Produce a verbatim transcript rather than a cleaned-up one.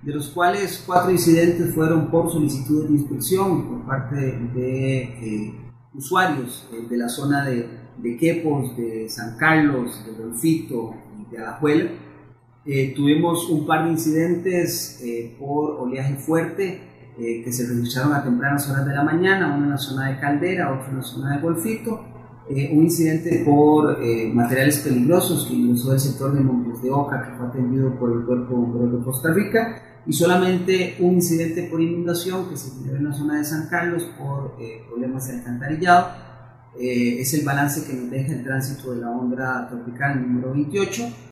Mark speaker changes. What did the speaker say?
Speaker 1: de los cuales cuatro incidentes fueron por solicitudes de inspección por parte de, de eh, usuarios eh, de la zona de, de Quepos, de San Carlos, de Golfito y de Alajuela. Eh, tuvimos un par de incidentes eh, por oleaje fuerte eh, que se registraron a tempranas horas de la mañana, uno en la zona de Caldera, otro en la zona de Golfito, eh, un incidente por eh, materiales peligrosos que ingresó del sector de Montes de Oca, que fue atendido por el Cuerpo de Bomberos de Costa Rica, y solamente un incidente por inundación que se generó en la zona de San Carlos por eh, problemas de alcantarillado. Eh, es el balance que nos deja el tránsito de la onda tropical número veintiocho.